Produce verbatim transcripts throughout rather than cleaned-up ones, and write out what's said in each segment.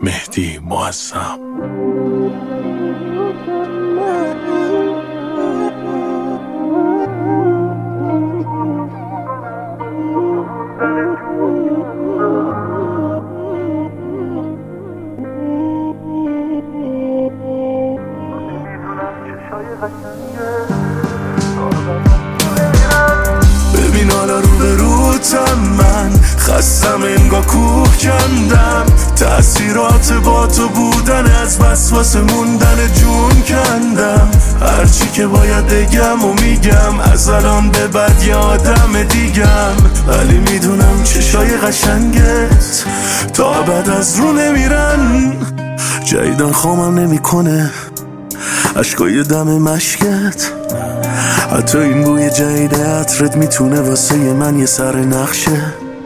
مهدی معظم. ببین حالا رو به روتم، من خستم انگار کوه کندم. تأثیرات با تو بودن از وسواس موندن جون کندم. هرچی که باید بگم و میگم، از الان به بعد یادم دیگم. ولی میدونم چشای قشنگت تا ابد از رو نمیرن. جدیدن خوامم نمیکنه اشکای دم مشکت. حتی این بوی جدید عطرت میتونه واسه من یه سر نقشه.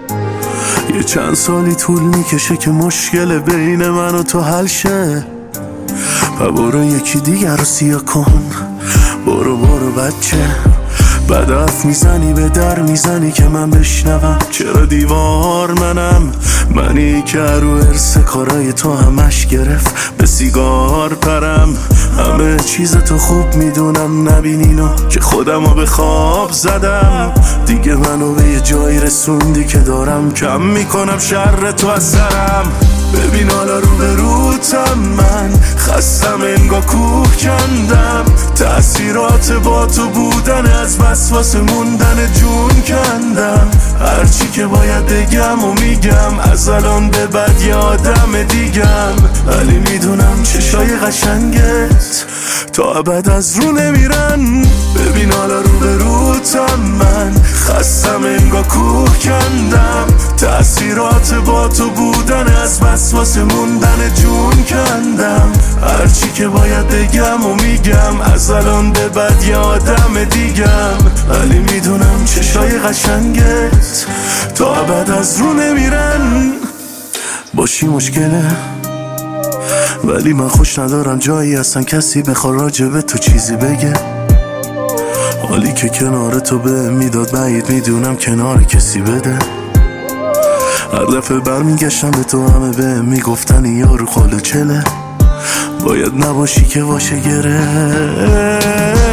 یه چند سالی طول میکشه که مشکل بین من و تو حل شه. و برو یکی دیگر رو سیاه کن، برو برو بچه. بعد حرف میزنی به در میزنی که من بشنوم. چرا دیوار منم، منی که رو ارث کارای تو همش گرفت به سیگار پرم. همه چیز تو خوب میدونم، نبینینو که خودمو به خواب زدم. دیگه منو به یه جایی رسوندی که دارم کم میکنم شر تو از سرم. ببین حالا رو به روتم، من خستم انگار کوه کندم. تأثیرات با تو بودن از وسواس موندن جون کندم. هرچی که باید بگم و میگم، از الان به بعد یادم دیگم. ولی میدونم چشای قشنگت تا ابد از رو نمیرن. ببین حالا رو به روتم، من خستم انگار کوه کندم. تأثیرات با تو بودن از وسواس موندن جون کندم. هرچی که باید بگم و میگم، از الان به بعد یادم دیگم. ولی میدونم چشای قشنگت تا ابد از رو نمیرن. باشی مشکله، ولی من خوش ندارم جایی اصلا کسی بخواد راجبه تو چیزی بگه. حالی که کنار تو به میداد بعید میدونم کنار کسی بده. هر دفعه برمیگشتم به تو همه به میگفتن یارو خاله چله. باید نباشی که باشه گره.